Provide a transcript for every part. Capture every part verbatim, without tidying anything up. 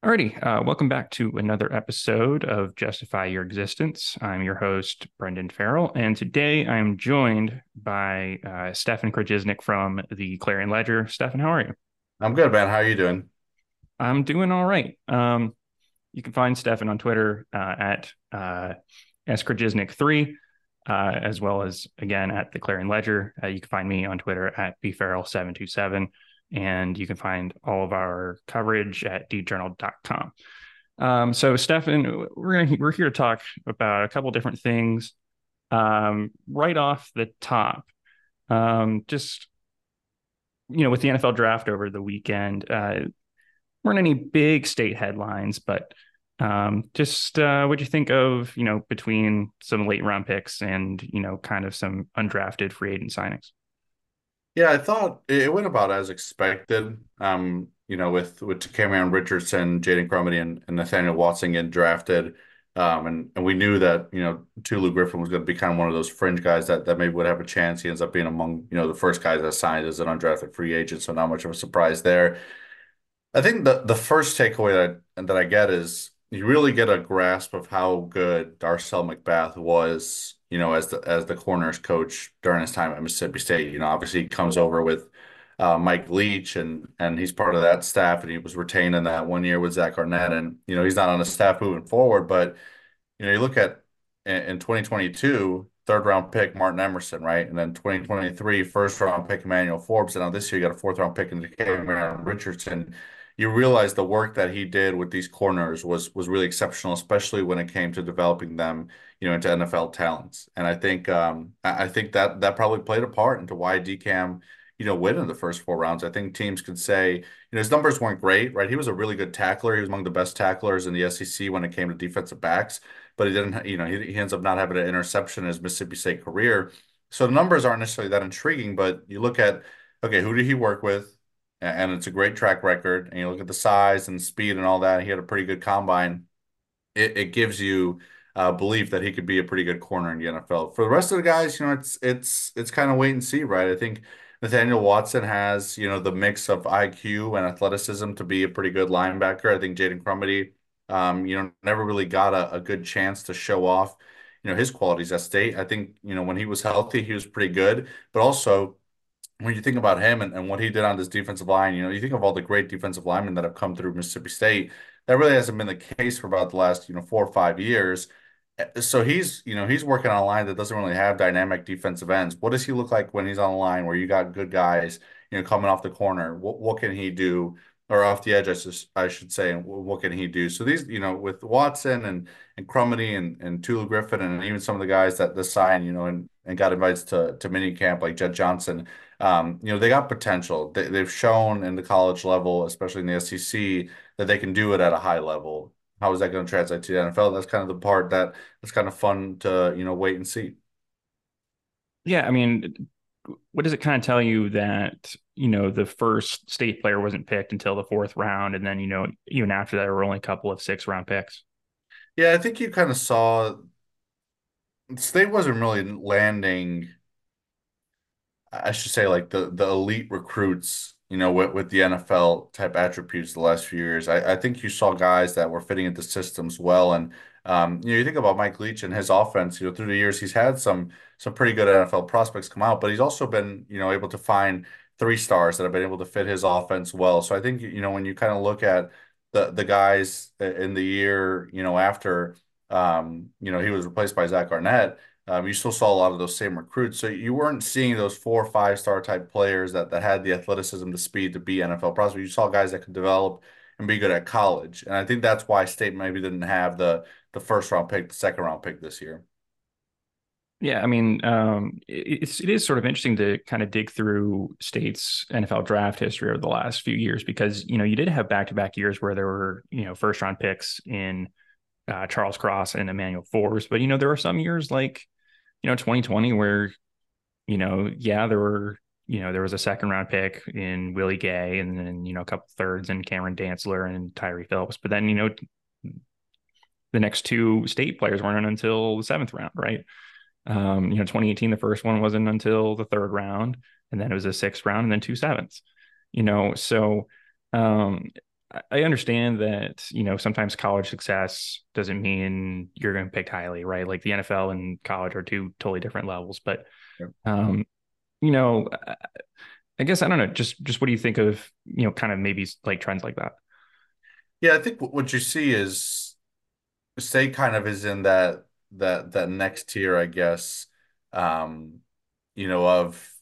Alrighty, uh, welcome back to another episode of Justify Your Existence. I'm your host, Brendan Farrell, and today I'm joined by uh, Stefan Krajisnik from the Clarion Ledger. Stefan, how are you? I'm good, man. How are you doing? I'm doing all right. Um, you can find Stefan on Twitter uh, at uh, S Krajisnik three, uh, as well as, again, at the Clarion Ledger. Uh, you can find me on Twitter at b farrell seven two seven, and you can find all of our coverage at d journal dot com. Um, so, Stefan, we're gonna, we're here to talk about a couple different things. Um, right off the top, um, just you know, with the N F L draft over the weekend, uh, weren't any big state headlines, but um, just uh, what do you think of you know between some late round picks and you know kind of some undrafted free agent signings? Yeah, I thought it went about as expected. Um, you know, with with Cameron Richardson, Jaden Crumedy, and, and Nathaniel Watson getting drafted. Um, and, and we knew that, you know, Tulu Griffin was going to be kind of one of those fringe guys that, that maybe would have a chance. He ends up being among, you know, the first guys that signed as an undrafted free agent, so not much of a surprise there. I think the the first takeaway that I, that I get is you really get a grasp of how good Darcel McBath was, you know, as the as the corners coach during his time at Mississippi State. You know, obviously he comes over with uh, Mike Leach and and he's part of that staff and he was retained in that one year with Zach Arnett and you know he's not on the staff moving forward, but you know you look at in, in twenty twenty-two third round pick Martin Emerson, right? And then twenty twenty-three first round pick Emmanuel Forbes. And now this year you got a fourth round pick in Cameron Richardson. You realize the work that he did with these corners was was really exceptional, especially when it came to developing them, you know, into N F L talents. And I think um, I I think that that probably played a part into why D CAM, you know, win in the first four rounds. I think teams could say, you know, his numbers weren't great, right? He was a really good tackler. He was among the best tacklers in the S E C when it came to defensive backs, but he didn't, you know, he, he ends up not having an interception in his Mississippi State career. So the numbers aren't necessarily that intriguing, but you look at, okay, who did he work with? And it's a great track record. And you look at the size and speed and all that. He had a pretty good combine. It, it gives you uh, belief that he could be a pretty good corner in the N F L. For the rest of the guys, you know, it's it's it's kind of wait and see, right? I think Nathaniel Watson has, you know, the mix of I Q and athleticism to be a pretty good linebacker. I think Jaden Crumedy, um, you know, never really got a, a good chance to show off, you know, his qualities at State. I think, you know, when he was healthy, he was pretty good, but also when you think about him and, and what he did on this defensive line, you know, you think of all the great defensive linemen that have come through Mississippi State. That really hasn't been the case for about the last, you know, four or five years. Uh, So he's, you know, he's working on a line that doesn't really have dynamic defensive ends. What does he look like when he's on a line where you got good guys, you know, coming off the corner? What what can he do? Or off the edge, I should, I should say, and what can he do? So these, you know, with Watson and and Crumedy and and Tulu Griffin and even some of the guys that the sign, you know, and and got invited to to mini camp like Jed Johnson, um, you know, they got potential. They, they've shown in the college level, especially in the S E C, that they can do it at a high level. How is that going to translate to the N F L? That's kind of the part that that's kind of fun to, you know, wait and see. Yeah, I mean, what does it kind of tell you that you know the first state player wasn't picked until the fourth round, and then you know even after that, there were only a couple of six round picks? Yeah, I think you kind of saw State wasn't really landing. I should say like the the elite recruits, you know, with, with the N F L type attributes the last few years. I, I think you saw guys that were fitting into systems well. And um, you know, you think about Mike Leach and his offense, you know, through the years he's had some some pretty good N F L prospects come out, but he's also been, you know, able to find three stars that have been able to fit his offense well. So I think, you know, when you kind of look at the the guys in the year, you know, after um, you know, he was replaced by Zach Arnett. Um, you still saw a lot of those same recruits. So you weren't seeing those four or five star type players that, that had the athleticism, the speed to be N F L prospects. You saw guys that could develop and be good at college. And I think that's why State maybe didn't have the the first round pick, the second round pick this year. Yeah, I mean, um, it's it is sort of interesting to kind of dig through State's N F L draft history over the last few years because you know you did have back to back years where there were you know first round picks in uh, Charles Cross and Emmanuel Forbes, but you know there were some years like you know twenty twenty where you know yeah there were you know there was a second round pick in Willie Gay and then you know a couple thirds in Cameron Dantzler and Tyree Phillips, but then you know the next two State players weren't until the seventh round, right? Um, you know, twenty eighteen, the first one wasn't until the third round, and then it was a sixth round, and then two sevenths. You know, so um, I understand that, you know, sometimes college success doesn't mean you're going to pick highly, right? Like the N F L and college are two totally different levels. But, Yeah. um, you know, I guess I don't know. Just just what do you think of, you know, kind of maybe like trends like that? Yeah, I think what you see is State kind of is in that that that next tier, I guess, um, you know, of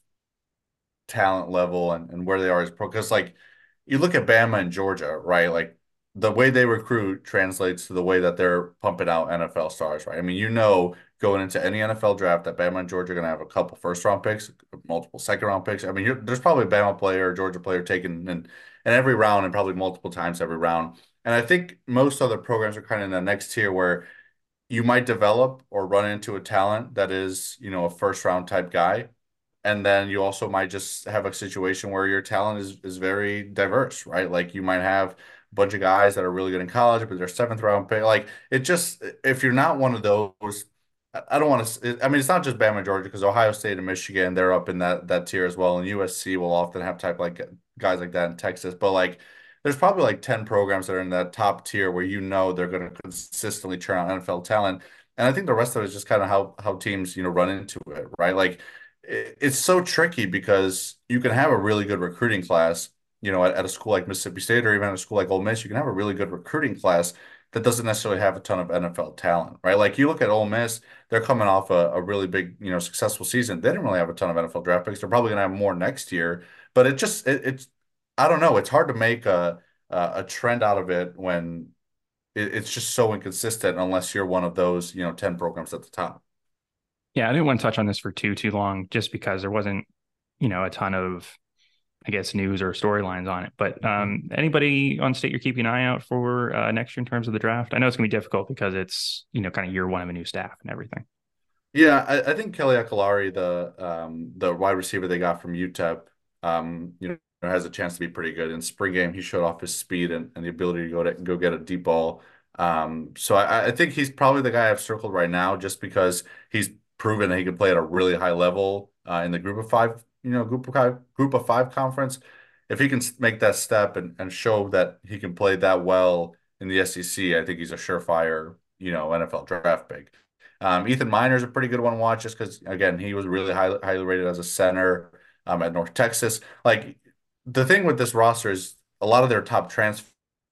talent level and, and where they are as pro. Because like you look at Bama and Georgia, right? Like the way they recruit translates to the way that they're pumping out N F L stars, right? I mean, you know, going into any N F L draft that Bama and Georgia are going to have a couple first round picks, multiple second round picks. I mean, you're, there's probably a Bama player, Georgia player taken in, in every round and probably multiple times every round. And I think most other programs are kind of in the next tier where you might develop or run into a talent that is, you know, a first round type guy. And then you also might just have a situation where your talent is is very diverse, right? Like you might have a bunch of guys that are really good in college, but they're seventh round pick. Like it just, if you're not one of those, I I don't want to. I mean, it's not just Bama, Georgia, because Ohio State and Michigan, they're up in that that tier as well, and U S C will often have type like guys like that in Texas. But like, there's probably like ten programs that are in that top tier where you know they're going to consistently churn out N F L talent. And I think the rest of it is just kind of how how teams, you know, run into it, right? Like it, it's so tricky because you can have a really good recruiting class, you know, at, at a school like Mississippi State or even at a school like Ole Miss, you can have a really good recruiting class that doesn't necessarily have a ton of N F L talent, right? Like you look at Ole Miss, they're coming off a, a really big, you know, successful season. They didn't really have a ton of N F L draft picks. They're probably going to have more next year, but it just it, it's I don't know. It's hard to make a a, a trend out of it when it, it's just so inconsistent unless you're one of those, you know, ten programs at the top. Yeah, I didn't want to touch on this for too too long, just because there wasn't, you know, a ton of, I guess, news or storylines on it. But um, anybody on state you're keeping an eye out for uh, next year in terms of the draft? I know it's gonna be difficult because it's, you know, kind of year one of a new staff and everything. Yeah, I, I think Kelly Akolari, the um the wide receiver they got from U T E P, um, you know, has a chance to be pretty good. In spring game, he showed off his speed and, and the ability to go to go get a deep ball. Um, so I, I think he's probably the guy I've circled right now, just because he's proven that he can play at a really high level uh, in the group of five, you know, group of five group of five conference. If he can s- make that step and, and show that he can play that well in the S E C, I think he's a surefire, you know, N F L draft pick. Um, Ethan Miner's a pretty good one to watch just because, again, he was really highly, highly rated as a center um, at North Texas. Like the thing with this roster is a lot of their top transfers,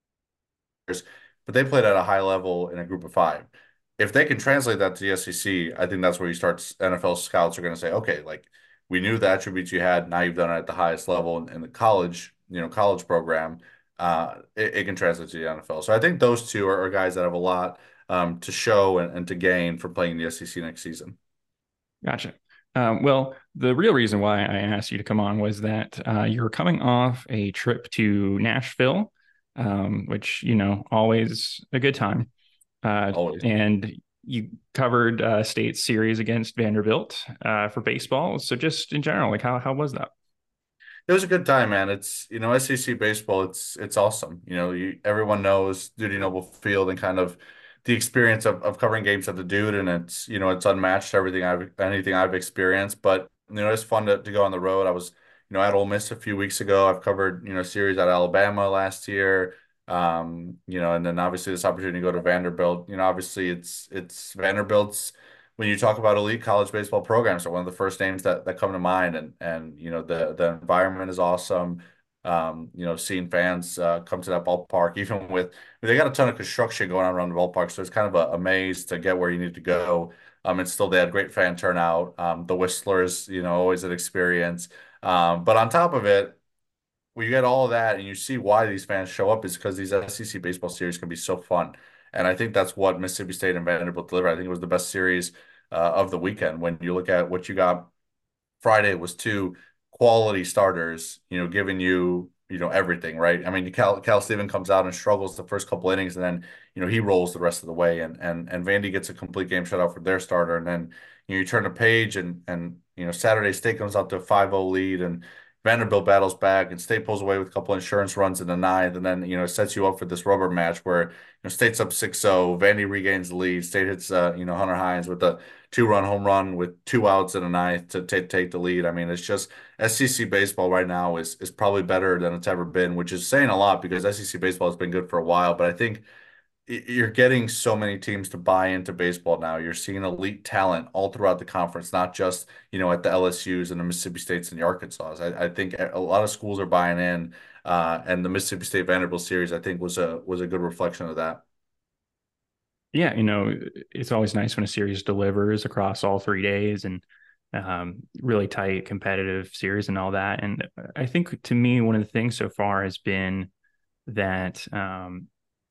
but they played at a high level in a group of five. If they can translate that to the S E C, I think that's where you start. N F L scouts are going to say, okay, like we knew the attributes you had. Now you've done it at the highest level in, in the college, you know, college program. Uh, it, it can translate to the N F L. So I think those two are, are guys that have a lot um, to show and, and to gain from playing the S E C next season. Gotcha. Um, well, the real reason why I asked you to come on was that uh, you're coming off a trip to Nashville, um, which, you know, always a good time. Uh, Always. and you covered uh, state series against Vanderbilt uh, for baseball. So just in general, like how how was that? It was a good time, man. It's, you know, S E C baseball, it's it's awesome. You know, you everyone knows Dudy Noble Field and kind of the experience of, of covering games at the Dude, and it's, you know, it's unmatched to everything I've anything I've experienced. But, you know, it's fun to, to go on the road. I was, you know, at Ole Miss a few weeks ago. I've covered, you know, series at Alabama last year. Um, you know, and then obviously this opportunity to go to Vanderbilt. You know, obviously it's it's Vanderbilt's when you talk about elite college baseball programs are one of the first names that, that come to mind, and and you know the the environment is awesome. Um, you know, seeing fans uh, come to that ballpark, even with they got a ton of construction going on around the ballpark, so it's kind of a, a maze to get where you need to go. Um, and still they had great fan turnout. Um, the Whistlers, you know, always an experience. Um, but on top of it, when you get all of that and you see why these fans show up is because these S E C baseball series can be so fun. And I think that's what Mississippi State and Vanderbilt delivered. I think it was the best series uh, of the weekend. When you look at what you got Friday, was two quality starters, you know, giving you, you know, everything, right? I mean, Cal, Cal Steven comes out and struggles the first couple innings, and then, you know, he rolls the rest of the way. And and and Vandy gets a complete game shutout for their starter. And then, you know, you turn the page and and you know, Saturday State comes out to a five oh lead, and Vanderbilt battles back and State pulls away with a couple insurance runs in the ninth, and then you know sets you up for this rubber match where you know State's up six zero. Vandy regains the lead. State hits uh, you know Hunter Hines with a two-run home run with two outs in the ninth to take take the lead. I mean, it's just S E C baseball right now is is probably better than it's ever been, which is saying a lot because S E C baseball has been good for a while. But I think you're getting so many teams to buy into baseball now. You're seeing elite talent all throughout the conference, not just, you know, at the L S Us and the Mississippi States and the Arkansas. I, I think a lot of schools are buying in, uh, and the Mississippi State Vanderbilt series, I think, was a was a good reflection of that. Yeah, you know, it's always nice when a series delivers across all three days and um, really tight, competitive series and all that. And I think to me, one of the things so far has been that um,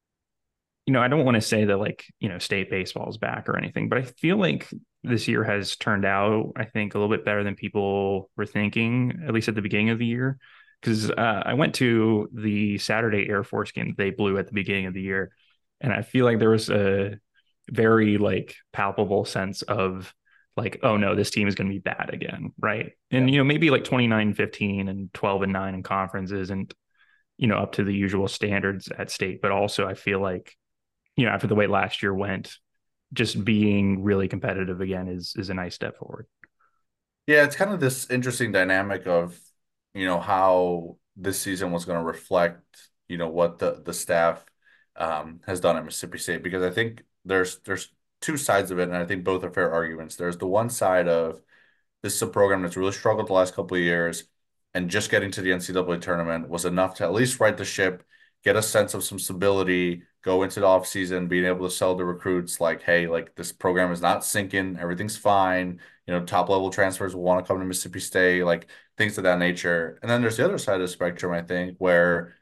you know, I don't want to say that like, you know, state baseball is back or anything, but I feel like this year has turned out, I think, a little bit better than people were thinking, at least at the beginning of the year. Because uh, I went to the Saturday Air Force game that they blew at the beginning of the year, and I feel like there was a very like palpable sense of like, oh no, this team is going to be bad again, right? And Yeah. you know, maybe like twenty-nine fifteen and twelve and nine in conference isn't, you know, up to the usual standards at state, but also I feel like, you know, after the way last year went, just being really competitive again is is a nice step forward. Yeah, it's kind of this interesting dynamic of, you know, how this season was going to reflect, you know, what the the staff um, has done at Mississippi State because I think there's there's two sides of it, and I think both are fair arguments. There's the one side of this is a program that's really struggled the last couple of years, and just getting to the N C double A tournament was enough to at least right the ship, get a sense of some stability, go into the offseason, being able to sell to recruits like, hey, like this program is not sinking, everything's fine. You know, top level transfers will want to come to Mississippi State, like things of that nature. And then there's the other side of the spectrum, I think, where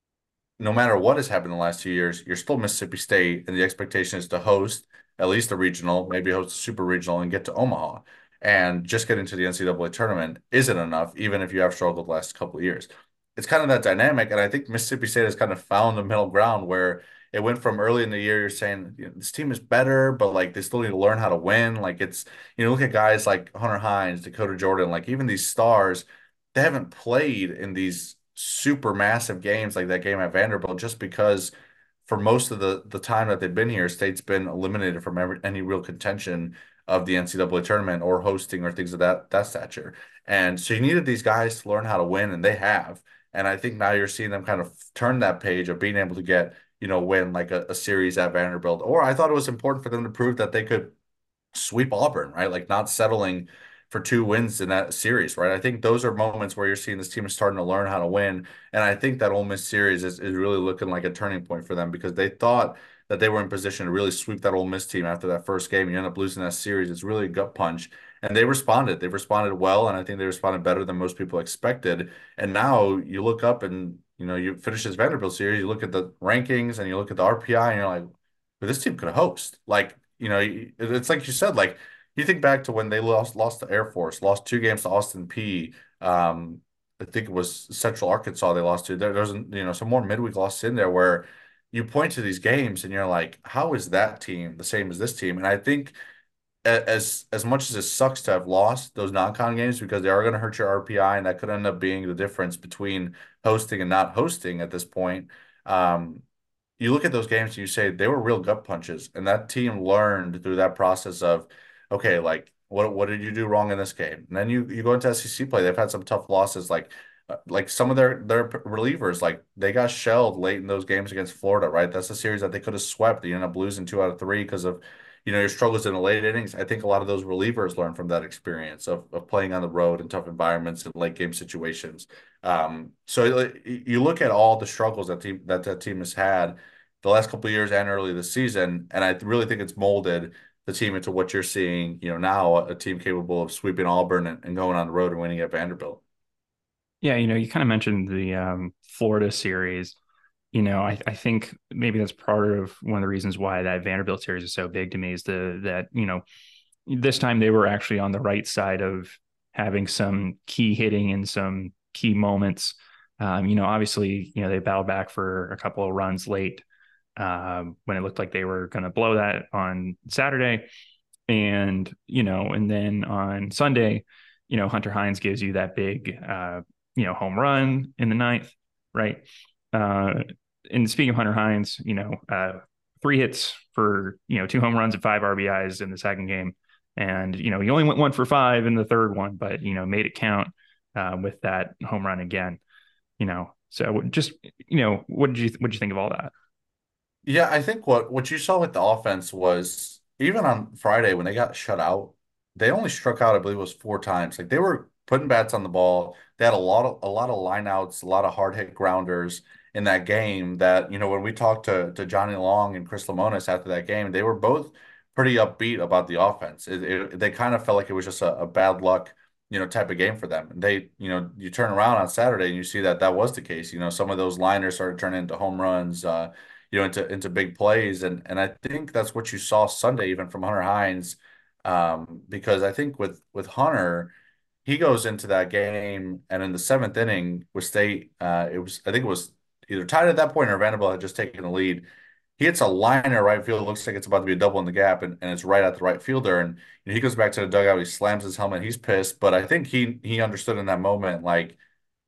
no matter what has happened in the last two years, you're still Mississippi State, and the expectation is to host at least a regional, maybe host a super regional, and get to Omaha. And just getting to the N C double A tournament isn't enough, even if you have struggled the last couple of years. It's kind of that dynamic, and I think Mississippi State has kind of found the middle ground where it went from early in the year, you're saying you know, this team is better, but like they still need to learn how to win. Like it's, you know, look at guys like Hunter Hines, Dakota Jordan, like even these stars, they haven't played in these super massive games like that game at Vanderbilt just because for most of the the time that they've been here, State's been eliminated from every, any real contention of the N C double A tournament or hosting or things of that that stature. And so you needed these guys to learn how to win, and they have. And I think now you're seeing them kind of turn that page of being able to get, you know, win like a, a series at Vanderbilt. Or I thought it was important for them to prove that they could sweep Auburn, right? Like not settling for two wins in that series, right? I think those are moments where you're seeing this team is starting to learn how to win. And I think that Ole Miss series is, is really looking like a turning point for them because they thought that they were in position to really sweep that Ole Miss team after that first game. You end up losing that series. It's really a gut punch. And they responded. They responded well, and I think they responded better than most people expected. And now you look up and you know you finish this Vanderbilt series. You look at the rankings and you look at the R P I, and you're like, well, this team could host. Like you know, it's like you said, like you think back to when they lost lost to Air Force, lost two games to Austin Peay. Um, I think it was Central Arkansas they lost to. There, there's you know some more midweek losses in there where you point to these games and you're like, how is that team the same as this team? And I think as as much as it sucks to have lost those non-con games because they are going to hurt your R P I, and that could end up being the difference between hosting and not hosting at this point. Um, you look at those games and you say they were real gut punches, and that team learned through that process of, okay, like what what did you do wrong in this game? And then you you go into S E C play, they've had some tough losses, like uh, like some of their their relievers, like they got shelled late in those games against Florida, right? That's a series that they could have swept. You end up losing two out of three because of you know your struggles in the late innings. I think a lot of those relievers learn from that experience of of playing on the road in tough environments and late game situations. Um, so you look at all the struggles that team that that team has had the last couple of years and early this season, and I really think it's molded the team into what you're seeing, you know, now a team capable of sweeping Auburn and, and going on the road and winning at Vanderbilt. Yeah, you know, you kind of mentioned the um, Florida series. You know, I, I think maybe that's part of one of the reasons why that Vanderbilt series is so big to me is the that, you know, this time they were actually on the right side of having some key hitting in some key moments. Um, you know, obviously, you know, they battled back for a couple of runs late um, when it looked like they were going to blow that on Saturday. And, you know, and then on Sunday, you know, Hunter Hines gives you that big, uh, you know, home run in the ninth, right? Uh, and speaking of Hunter Hines, you know, uh, three hits for, you know, two home runs and five R B Is in the second game. And, you know, he only went one for five in the third one, but, you know, made it count uh, with that home run again, you know. So just, you know, what did you, what did you think of all that? Yeah, I think what what you saw with the offense was even on Friday when they got shut out, they only struck out, I believe it was four times. Like they were putting bats on the ball. They had a lot of a lot of lineouts, a lot of hard hit grounders in that game that, you know, when we talked to to Johnny Long and Chris Lemonis after that game, they were both pretty upbeat about the offense. It, it, they kind of felt like it was just a, a bad luck, you know, type of game for them. They, you know, you turn around on Saturday and you see that that was the case. You know, some of those liners started turning into home runs. Uh, you know, into into big plays. And and I think that's what you saw Sunday, even from Hunter Hines. Um, because I think with with Hunter, he goes into that game and in the seventh inning with State, uh, it was I think it was either tied at that point or Vanderbilt had just taken the lead. He hits a liner right field. It looks like it's about to be a double in the gap, and, and it's right at the right fielder. And you know, he goes back to the dugout. He slams his helmet. He's pissed, but I think he he understood in that moment, like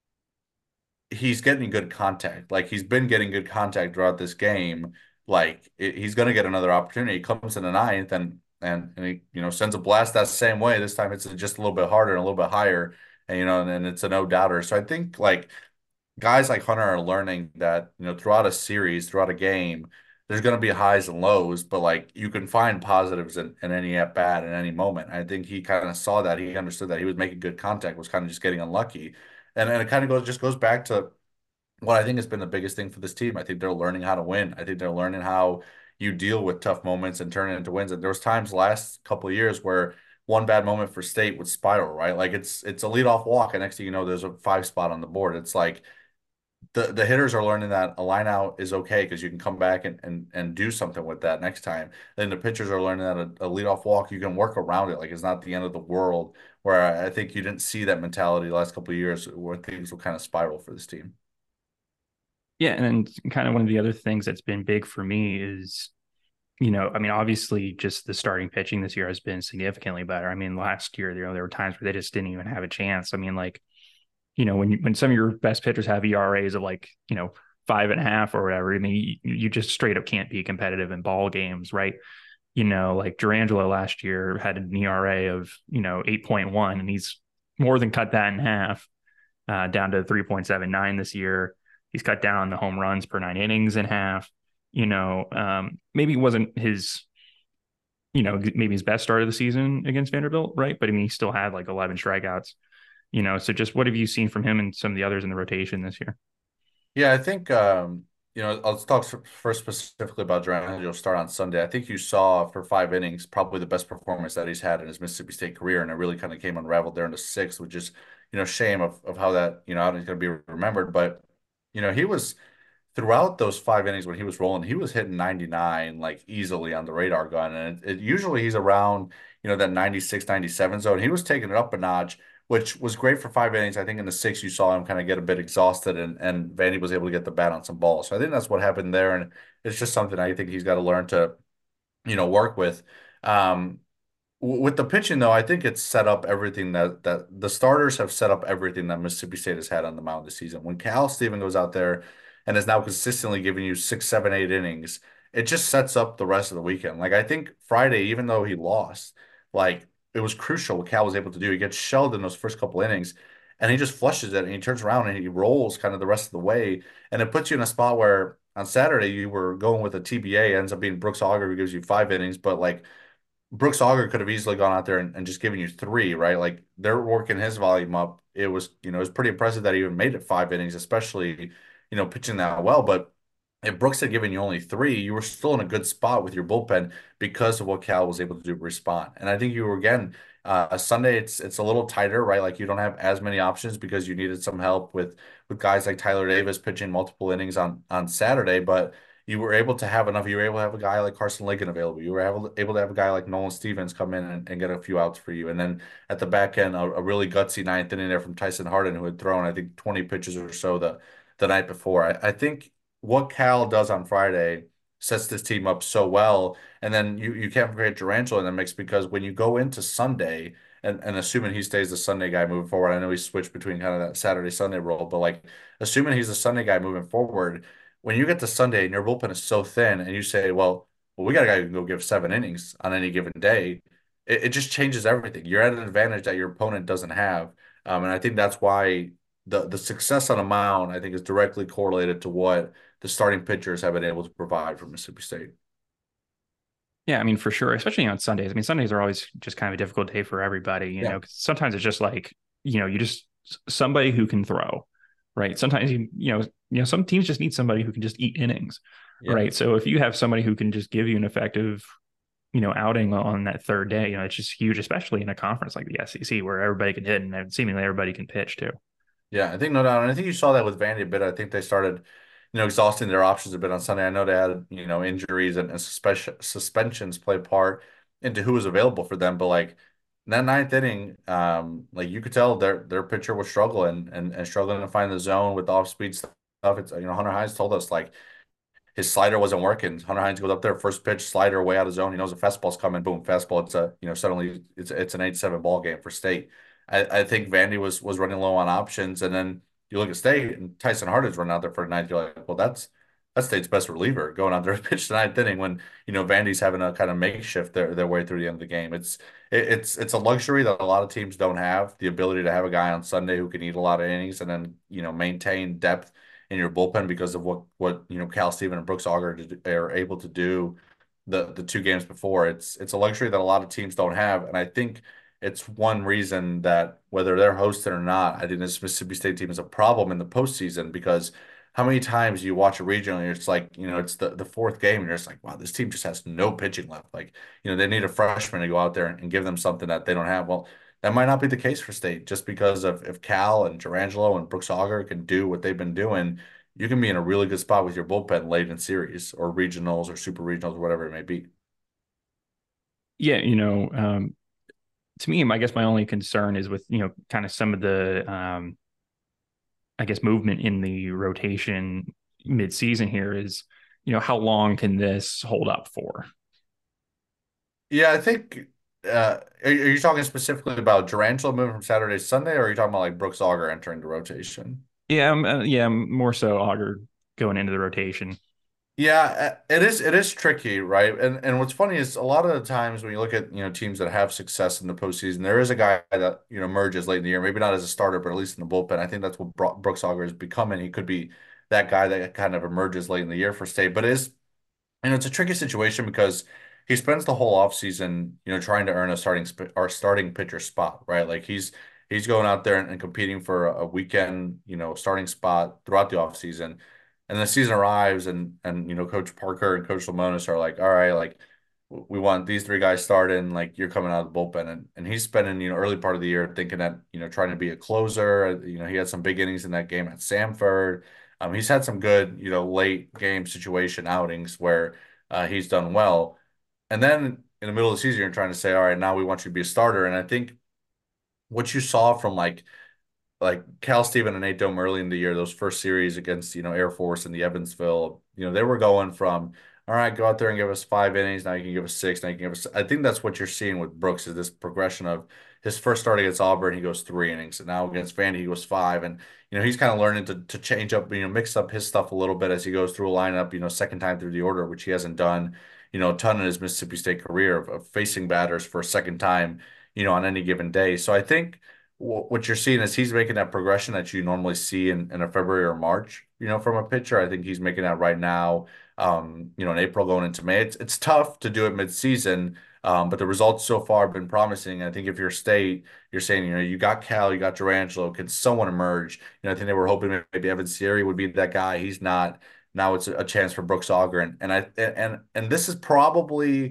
he's getting good contact. Like he's been getting good contact throughout this game. Like it, he's going to get another opportunity. He comes in the ninth and and and he you know sends a blast that same way. This time it's just a little bit harder and a little bit higher, and you know, and, and it's a no doubter. So I think like guys like Hunter are learning that you know throughout a series, throughout a game, there's going to be highs and lows, but like you can find positives in, in any at bat in any moment. I think he kind of saw that. He understood that he was making good contact, was kind of just getting unlucky. And, and it kind of goes just goes back to what I think has been the biggest thing for this team. I think they're learning how to win. I think they're learning how you deal with tough moments and turn it into wins. And there was times last couple of years where one bad moment for State would spiral, right? Like it's it's a leadoff walk, and next thing you know, there's a five spot on the board. It's like the the hitters are learning that a line out is okay because you can come back and, and and do something with that next time. Then the pitchers are learning that a, a leadoff walk you can work around it, like it's not the end of the world. Where I, I think you didn't see that mentality the last couple of years where things will kind of spiral for this team. Yeah, and kind of one of the other things that's been big for me is, you know, I mean, obviously, just the starting pitching this year has been significantly better. I mean, last year, you know, there were times where they just didn't even have a chance. I mean, like, you know, when you, when some of your best pitchers have E R As of like, you know, five and a half or whatever, I mean, you, you just straight up can't be competitive in ball games, right? You know, like Durangelo last year had an E R A of, you know, eight point one, and he's more than cut that in half, uh, down to three point seven nine this year. He's cut down the home runs per nine innings in half. You know, um, maybe it wasn't his, you know, maybe his best start of the season against Vanderbilt, right? But I mean, he still had like eleven strikeouts, you know. So just what have you seen from him and some of the others in the rotation this year? Yeah, I think um, you know, let's talk s- first specifically about Durant. You'll start on Sunday. I think you saw for five innings probably the best performance that he's had in his Mississippi State career, and it really kind of came unraveled there in the sixth, which is you know shame of of how that you know how he's going to be remembered. But you know he was throughout those five innings when he was rolling, he was hitting ninety-nine like easily on the radar gun. And it, it usually he's around, you know, that ninety-six, ninety-seven zone. He was taking it up a notch, which was great for five innings. I think in the six, you saw him kind of get a bit exhausted and, and Vandy was able to get the bat on some balls. So I think that's what happened there. And it's just something I think he's got to learn to, you know, work with. Um, with the pitching, though, I think it's set up everything that that the starters have set up everything that Mississippi State has had on the mound this season. When Cal Steven goes out there and is now consistently giving you six, seven, eight innings, it just sets up the rest of the weekend. Like I think Friday, even though he lost, like it was crucial what Cal was able to do. He gets shelled in those first couple innings, and he just flushes it and he turns around and he rolls kind of the rest of the way, and it puts you in a spot where on Saturday you were going with a T B A, ends up being Brooks Auger who gives you five innings, but like Brooks Auger could have easily gone out there and, and just given you three, right? Like they're working his volume up. It was, you know, it was pretty impressive that he even made it five innings, especially, you know, pitching that well. But if Brooks had given you only three, you were still in a good spot with your bullpen because of what Cal was able to do to respond. And I think you were again, uh, Sunday it's it's a little tighter, right? Like you don't have as many options because you needed some help with with guys like Tyler Davis pitching multiple innings on on Saturday, but you were able to have enough. You were able to have a guy like Carson Lincoln available. You were able to, able to have a guy like Nolan Stevens come in and, and get a few outs for you. And then at the back end, a, a really gutsy ninth inning there from Tyson Harden, who had thrown, I think, twenty pitches or so the, the night before. I, I think what Cal does on Friday sets this team up so well. And then you, you can't forget Durangelo in the mix because when you go into Sunday, and and assuming he stays the Sunday guy moving forward. I know he switched between kind of that Saturday Sunday role, but like assuming he's the Sunday guy moving forward, when you get to Sunday and your bullpen is so thin, and you say, well, well, we got a guy who can go give seven innings on any given day, it, it just changes everything. You're at an advantage that your opponent doesn't have, um, and I think that's why the the success on a mound, I think, is directly correlated to what the starting pitchers have been able to provide for Mississippi State. Yeah, I mean, for sure, especially on Sundays. I mean, Sundays are always just kind of a difficult day for everybody, you Yeah. know, 'cause sometimes it's just like, you know, you just somebody who can throw, right? Sometimes you, you know, you know, some teams just need somebody who can just eat innings, Yeah. right? So if you have somebody who can just give you an effective, you know, outing on that third day, you know, it's just huge, especially in a conference like the S E C where everybody can hit and seemingly everybody can pitch too. Yeah, I think no doubt. And I think you saw that with Vandy a bit. I think they started, you know, exhausting their options a bit on Sunday. I know they had, you know, injuries and, and suspension, suspensions play a part into who was available for them. But like in that ninth inning, um, like you could tell their their pitcher was struggling and, and struggling to find the zone with off speed stuff. It's, you know, Hunter Hines told us like his slider wasn't working. Hunter Hines goes up there, first pitch, slider way out of zone. He knows a fastball's coming, boom, fastball. It's a, you know, suddenly it's it's an eight seven ball game for State. I, I think Vandy was was running low on options, and then you look at State and Tyson Hart is running out there for a ninth. You're like, well, that's that's State's best reliever going out there to pitch the ninth inning when you know Vandy's having a kind of makeshift their their way through the end of the game. It's it, it's it's a luxury that a lot of teams don't have, the ability to have a guy on Sunday who can eat a lot of innings and then you know maintain depth in your bullpen because of what what you know Cal Steven and Brooks Auger did- are able to do the the two games before. It's it's a luxury that a lot of teams don't have, and I think it's one reason that whether they're hosted or not, I think this Mississippi State team is a problem in the postseason because how many times you watch a regional and it's like, you know, it's the, the fourth game and you're just like, wow, this team just has no pitching left. Like, you know, they need a freshman to go out there and give them something that they don't have. Well, that might not be the case for State just because of if Cal and Jurangelo and Brooks Auger can do what they've been doing, you can be in a really good spot with your bullpen late in series or regionals or super regionals or whatever it may be. Yeah, you know, um, to me, I guess my only concern is with, you know, kind of some of the, um, I guess, movement in the rotation mid-season here is, you know, how long can this hold up for? Yeah, I think uh are, are you talking specifically about Jurangelo moving from Saturday to Sunday, or are you talking about like Brooks Auger entering the rotation? Yeah, um, uh, yeah, more so Auger going into the rotation. Yeah, uh, it is it is tricky, right? And and what's funny is a lot of the times when you look at, you know, teams that have success in the postseason, there is a guy that, you know, emerges late in the year, maybe not as a starter, but at least in the bullpen. I think that's what Bro- Brooks Auger is becoming. He could be that guy that kind of emerges late in the year for State, but it is and it's a tricky situation because he spends the whole offseason, you know, trying to earn a starting sp or starting pitcher spot, right? Like he's he's going out there and, and competing for a, a weekend, you know, starting spot throughout the offseason. And the season arrives and and you know, Coach Parker and Coach Lemonis are like, all right, like we want these three guys starting, like you're coming out of the bullpen. And and he's spending, you know, early part of the year thinking that, you know, trying to be a closer. You know, he had some big innings in that game at Samford. Um, he's had some good, you know, late game situation outings where uh, he's done well. And then in the middle of the season, you're trying to say, all right, now we want you to be a starter. And I think what you saw from like like Cal Steven and Nate Dome early in the year, those first series against, you know, Air Force and the Evansville, you know, they were going from, all right, go out there and give us five innings. Now you can give us six. Now you can give us. I think that's what you're seeing with Brooks is this progression of his first start against Auburn, he goes three innings. And now against Vandy, he goes five. And, you know, he's kind of learning to, to change up, you know, mix up his stuff a little bit as he goes through a lineup, you know, second time through the order, which he hasn't done, you know, a ton in his Mississippi State career of, of facing batters for a second time, you know, on any given day. So I think what you're seeing is he's making that progression that you normally see in, in a February or March, you know, from a pitcher. I think he's making that right now, um, you know, in April going into May. It's, it's tough to do it mid-season, um, but the results so far have been promising. I think if you're State, you're saying, you know, you got Cal, you got Durangelo, can someone emerge? You know, I think they were hoping maybe Evan Siri would be that guy. He's not. Now it's a, a chance for Brooks Auger. And, and I and and this is probably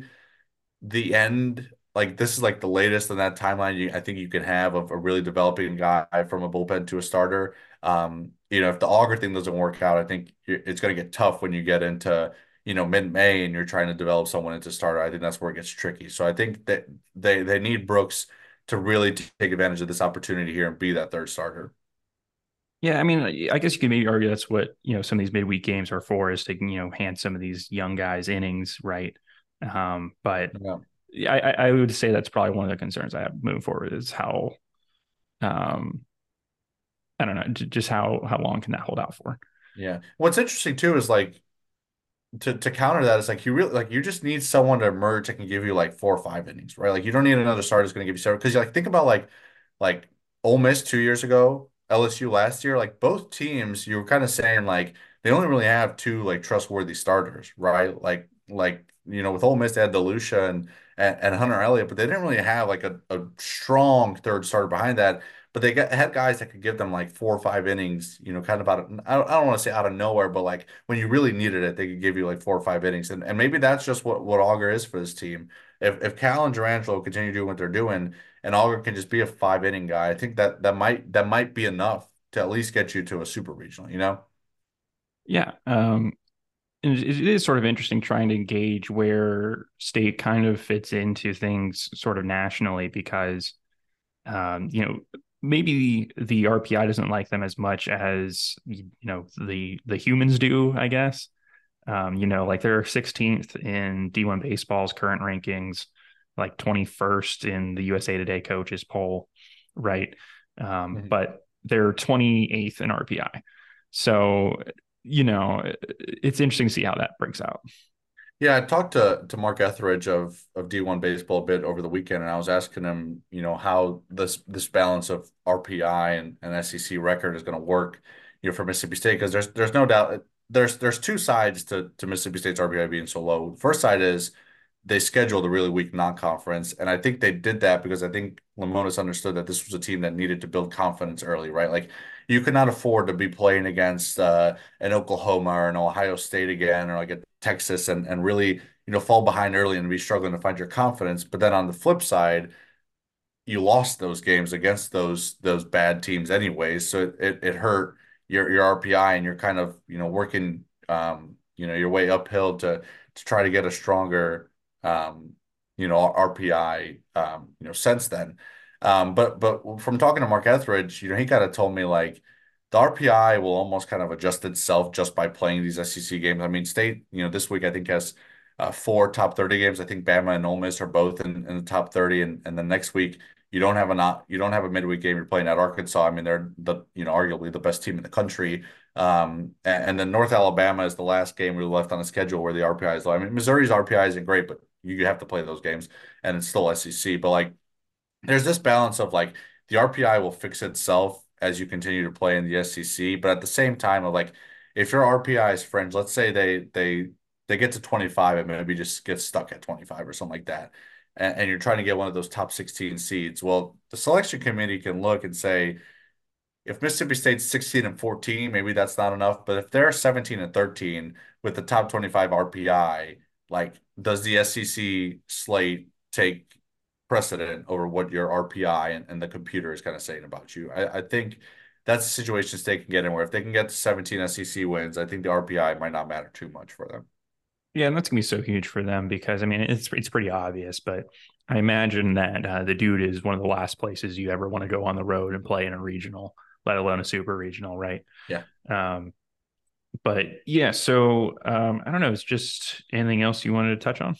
the end, like this is like the latest in that timeline you, I think you can have of a really developing guy from a bullpen to a starter. Um, you know, if the Auger thing doesn't work out, I think you're, it's going to get tough when you get into, you know, mid-May and you're trying to develop someone into starter. I think that's where it gets tricky. So I think that they they need Brooks to really take advantage of this opportunity here and be that third starter. Yeah, I mean, I guess you could maybe argue that's what, you know, some of these midweek games are for is to, you know, hand some of these young guys innings, right? Um, but Yeah. I, I would say that's probably one of the concerns I have moving forward is how, um, I don't know, just how how long can that hold out for? Yeah. What's interesting too is like to to counter that is like you really like you just need someone to emerge that can give you like four or five innings, right? Like you don't need another starter who's going to give you several because like think about like like Ole Miss two years ago, L S U last year, like both teams, you were kind of saying like they only really have two like trustworthy starters, right? Like like you know with Ole Miss they had DeLucia and and, and Hunter Elliott, but they didn't really have like a, a strong third starter behind that. But they got had guys that could give them like four or five innings, you know, kind of out of I don't, I don't want to say out of nowhere, but like when you really needed it, they could give you like four or five innings. And and maybe that's just what what Auger is for this team. If if Cal and Durangelo continue doing what they're doing, and Auger can just be a five inning guy, I think that that might that might be enough to at least get you to a super regional, you know? Yeah. Um, and it it is sort of interesting trying to gauge where state kind of fits into things sort of nationally because, um, you know, maybe the R P I doesn't like them as much as, you know, the the humans do, I guess. Um, you know, like they're sixteenth in D one baseball's current rankings, like twenty-first in the U S A Today coaches poll, right? Um, Mhm. but they're twenty-eighth in R P I. So, you know, it's interesting to see how that breaks out. Yeah, I talked to to Mark Etheridge of of D one baseball a bit over the weekend, and I was asking him, you know, how this this balance of R P I and, and S E C record is going to work, you know, for Mississippi State because there's there's no doubt there's there's two sides to to Mississippi State's R P I being so low. The first side is they scheduled a really weak non-conference, and I think they did that because I think Lamonis understood that this was a team that needed to build confidence early, right? Like you could not afford to be playing against uh, an Oklahoma or an Ohio State again, or like a Texas, and and really you know fall behind early and be struggling to find your confidence. But then on the flip side, you lost those games against those those bad teams anyways. So it it hurt your your R P I and you're kind of, you know, working um, you know, your way uphill to to try to get a stronger um, you know, R P I um, you know, since then. Um, but but from talking to Mark Etheridge, you know, he kind of told me like the R P I will almost kind of adjust itself just by playing these S E C games. I mean, State, you know, this week I think has uh, four top thirty games. I think Bama and Ole Miss are both in, in the top thirty, and, and the next week you don't have a not you don't have a midweek game. You're playing at Arkansas. I mean, they're the you know arguably the best team in the country. Um, and, and then North Alabama is the last game we left on the schedule where the R P I is low. I mean, Missouri's R P I isn't great, but you have to play those games, and it's still S E C. But like, there's this balance of like the R P I will fix itself as you continue to play in the S E C, but at the same time of like if your R P I's friends, let's say they they they get to twenty-five and maybe just get stuck at twenty-five or something like that, and, and you're trying to get one of those top sixteen seeds, well, the selection committee can look and say if Mississippi State's sixteen and fourteen, maybe that's not enough. But if they're seventeen and thirteen with the top twenty-five R P I, like does the S E C slate take precedent over what your R P I and, and the computer is kind of saying about you? I, I think that's a situation State can get in where if they can get to seventeen S E C wins, I think the R P I might not matter too much for them. Yeah, and that's gonna be so huge for them because I mean it's it's pretty obvious, but I imagine that uh, the dude is one of the last places you ever want to go on the road and play in a regional, let alone a super regional, right? Yeah. Um, but yeah, so um, I don't know. It's just anything else you wanted to touch on?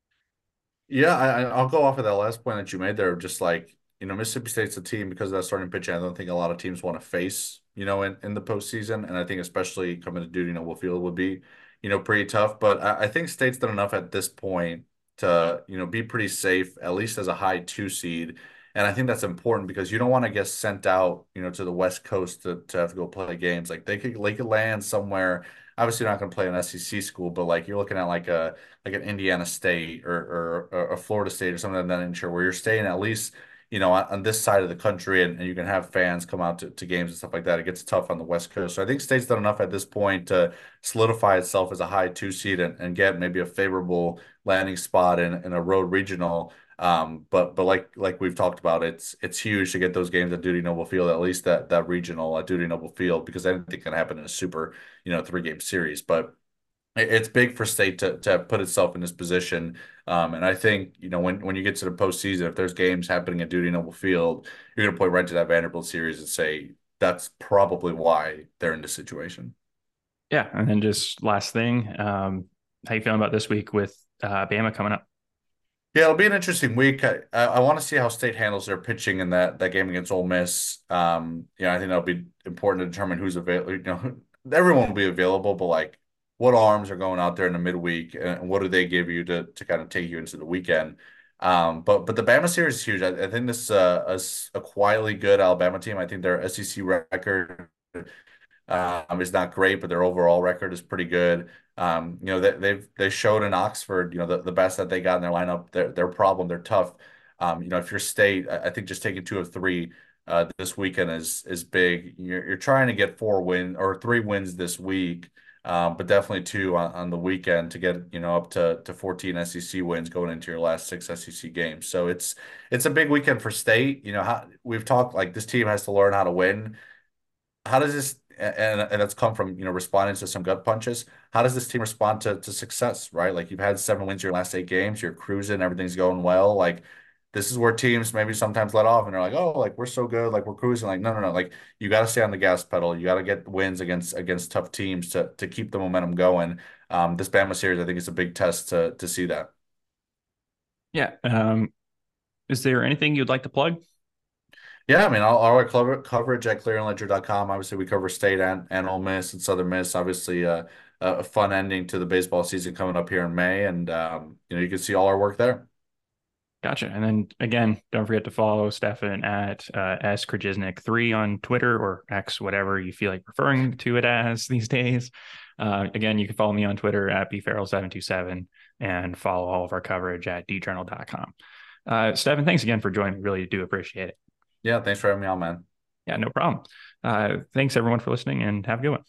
Yeah, I, I- will go off of that last point that you made there. Just like, you know, Mississippi State's a team because of that starting pitch. I don't think a lot of teams want to face, you know, in, in the postseason. And I think especially coming to Duty Noble Field would be, you know, pretty tough. But I, I think State's done enough at this point to, you know, be pretty safe, at least as a high two seed. And I think that's important because you don't want to get sent out, you know, to the West Coast to, to have to go play games. Like they could they could land somewhere. Obviously, not going to play an S E C school, but like you're looking at like a like an Indiana State or or a Florida State or something of that nature, where you're staying at least, you know, on, on this side of the country and, and you can have fans come out to, to games and stuff like that. It gets tough on the West Coast. So I think State's done enough at this point to solidify itself as a high two seed and, and get maybe a favorable landing spot in, in a road regional. Um, but but like like we've talked about, it's it's huge to get those games at Duty Noble Field, at least that that regional at Duty Noble Field, because anything can happen in a super, you know, three game series. But it's big for State to to put itself in this position. Um, and I think, you know, when when you get to the postseason, if there's games happening at Duty Noble Field, you're going to point right to that Vanderbilt series and say that's probably why they're in this situation. Yeah, and then just last thing, um, how you feeling about this week with uh, Bama coming up? Yeah, it'll be an interesting week. I, I, I want to see how State handles their pitching in that that game against Ole Miss. Um, you know, I think that'll be important to determine who's available. You know, everyone will be available, but like, what arms are going out there in the midweek, and what do they give you to to kind of take you into the weekend? Um, but but the Bama series is huge. I, I think this is a, a s- a quietly good Alabama team. I think their S E C record um, is not great, but their overall record is pretty good. Um, you know, they, they've they showed in Oxford, you know, the, the best that they got in their lineup. Their their problem, they're tough. Um, you know, if you're State, I, I think just taking two of three uh, this weekend is is big. You're you're trying to get four win or three wins this week, um, but definitely two on, on the weekend to get, you know, up to to fourteen S E C wins going into your last six S E C games. So it's it's a big weekend for State. You know, how, we've talked like this team has to learn how to win. How does this and and that's come from, you know, responding to some gut punches. How does this team respond to to success, right? Like you've had seven wins your last eight games, you're cruising, everything's going well. Like this is where teams maybe sometimes let off and they're like, oh, like we're so good, like we're cruising. Like, no, no, no. Like you got to stay on the gas pedal. You got to get wins against against tough teams to to keep the momentum going. Um, this Bama series, I think, is a big test to to see that. Yeah. Um, is there anything you'd like to plug? Yeah, I mean, all, all our cover, coverage at clear and ledger dot com. Obviously, we cover State and, and Ole Miss and Southern Miss. Obviously, uh, a fun ending to the baseball season coming up here in May, and um, you know, you can see all our work there. Gotcha. And then again, don't forget to follow Stefan at uh, S Krajisnik three on Twitter or X, whatever you feel like referring to it as these days. Uh, again, you can follow me on Twitter at b farrell seven two seven and follow all of our coverage at d journal dot com. Uh, Stefan, thanks again for joining. Really do appreciate it. Yeah, thanks for having me on, man. Yeah, no problem. Uh, thanks everyone for listening and have a good one.